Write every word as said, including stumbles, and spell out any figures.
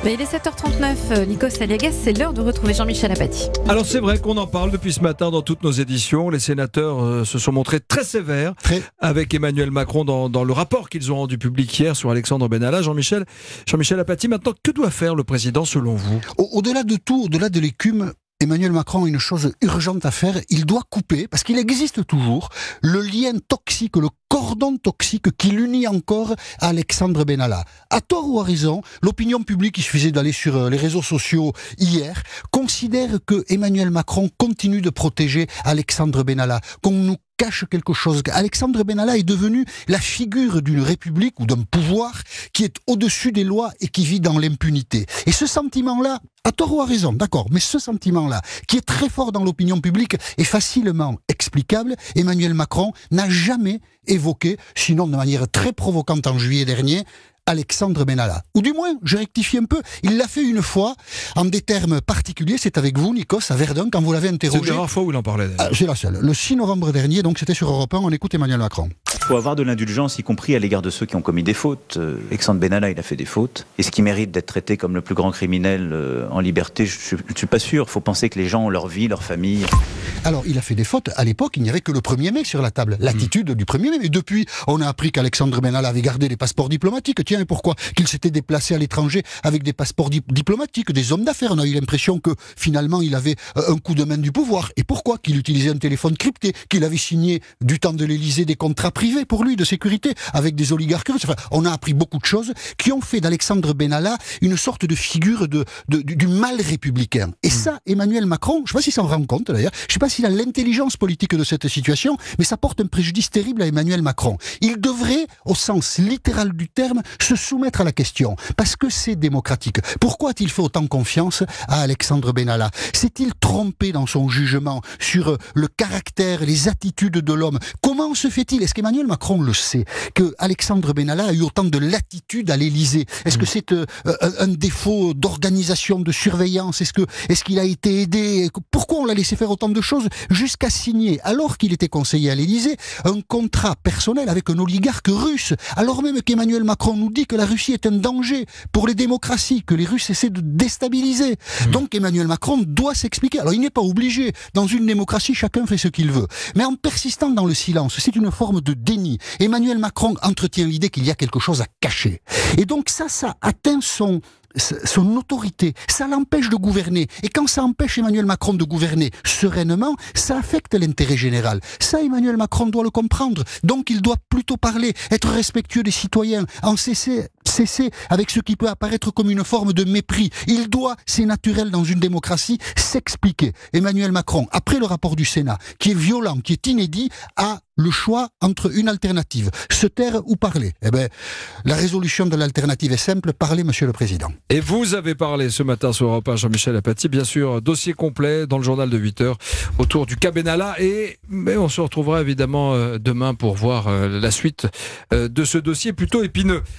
Mais il est sept heures trente-neuf, Nikos Aliagas, c'est l'heure de retrouver Jean-Michel Apathy. Alors c'est vrai qu'on en parle depuis ce matin dans toutes nos éditions. Les sénateurs euh, se sont montrés très sévères très. avec Emmanuel Macron dans, dans le rapport qu'ils ont rendu public hier sur Alexandre Benalla. Jean-Michel, Jean-Michel Apathy, maintenant, que doit faire le président selon vous ? Au- Au-delà de tout, au-delà de l'écume, Emmanuel Macron a une chose urgente à faire, il doit couper, parce qu'il existe toujours, le lien toxique, le cordon toxique qui l'unit encore à Alexandre Benalla. À tort ou à raison, l'opinion publique, il suffisait d'aller sur les réseaux sociaux hier, considère que Emmanuel Macron continue de protéger Alexandre Benalla, qu'on nous cache quelque chose. Alexandre Benalla est devenu la figure d'une république ou d'un pouvoir qui est au-dessus des lois et qui vit dans l'impunité. Et ce sentiment-là, à tort ou à raison, d'accord, mais ce sentiment-là, qui est très fort dans l'opinion publique, est facilement explicable. Emmanuel Macron n'a jamais évoqué, sinon de manière très provocante en juillet dernier, Alexandre Benalla. Ou du moins, je rectifie un peu, il l'a fait une fois, en des termes particuliers, c'est avec vous, Nikos, à Verdun, quand vous l'avez interrogé. C'est la rare fois où il en parlait. Ah, c'est la seule. Le six novembre dernier, donc c'était sur Europe un, on écoute Emmanuel Macron. Il faut avoir de l'indulgence, y compris à l'égard de ceux qui ont commis des fautes. Euh, Alexandre Benalla, il a fait des fautes. Et ce qui mérite d'être traité comme le plus grand criminel euh, en liberté, je ne suis pas sûr. Il faut penser que les gens ont leur vie, leur famille. Alors, il a fait des fautes. À l'époque, il n'y avait que le premier mai sur la table. L'attitude mmh. du premier mai. Mais depuis, on a appris qu'Alexandre Benalla avait gardé les passeports diplomatiques. Tiens, et pourquoi ? Qu'il s'était déplacé à l'étranger avec des passeports di- diplomatiques, des hommes d'affaires. On a eu l'impression que, finalement, il avait euh, un coup de main du pouvoir. Et pourquoi ? Qu'il utilisait un téléphone crypté, qu'il avait signé, du temps de l'Élysée, des contrats privés pour lui, de sécurité, avec des oligarques russes. Enfin, on a appris beaucoup de choses qui ont fait d'Alexandre Benalla une sorte de figure de, de, du, du mal républicain. Et ça, Emmanuel Macron, je ne sais pas s'il s'en rend compte d'ailleurs, je ne sais pas s'il a l'intelligence politique de cette situation, mais ça porte un préjudice terrible à Emmanuel Macron. Il devrait, au sens littéral du terme, se soumettre à la question, parce que c'est démocratique. Pourquoi a-t-il fait autant confiance à Alexandre Benalla ? S'est-il trompé dans son jugement sur le caractère, les attitudes de l'homme ? Comment se fait-il ? Est-ce qu'Emmanuel Macron le sait, que Alexandre Benalla a eu autant de latitude à l'Élysée ? Est-ce que c'est euh, un, un défaut d'organisation, de surveillance ? Est-ce que est-ce qu'il a été aidé ? Pourquoi on l'a laissé faire autant de choses jusqu'à signer, alors qu'il était conseiller à l'Élysée, un contrat personnel avec un oligarque russe, alors même qu'Emmanuel Macron nous dit que la Russie est un danger pour les démocraties, que les Russes essaient de déstabiliser. Mmh. Donc Emmanuel Macron doit s'expliquer. Alors il n'est pas obligé. Dans une démocratie, chacun fait ce qu'il veut. Mais en persistant dans le silence, c'est une forme de déni. Emmanuel Macron entretient l'idée qu'il y a quelque chose à cacher. Et donc ça, ça atteint son... son autorité, ça l'empêche de gouverner. Et quand ça empêche Emmanuel Macron de gouverner sereinement, ça affecte l'intérêt général. Ça, Emmanuel Macron doit le comprendre. Donc il doit plutôt parler, être respectueux des citoyens, en cesser, cesser avec ce qui peut apparaître comme une forme de mépris. Il doit, c'est naturel dans une démocratie, s'expliquer. Emmanuel Macron, après le rapport du Sénat, qui est violent, qui est inédit, a le choix entre une alternative, se taire ou parler. Eh bien, la résolution de l'alternative est simple, parlez, Monsieur le Président. Et vous avez parlé ce matin sur Europe un, Jean-Michel Apathy, bien sûr, dossier complet dans le journal de huit heures autour du cas Benalla. Et mais on se retrouvera évidemment demain pour voir la suite de ce dossier plutôt épineux.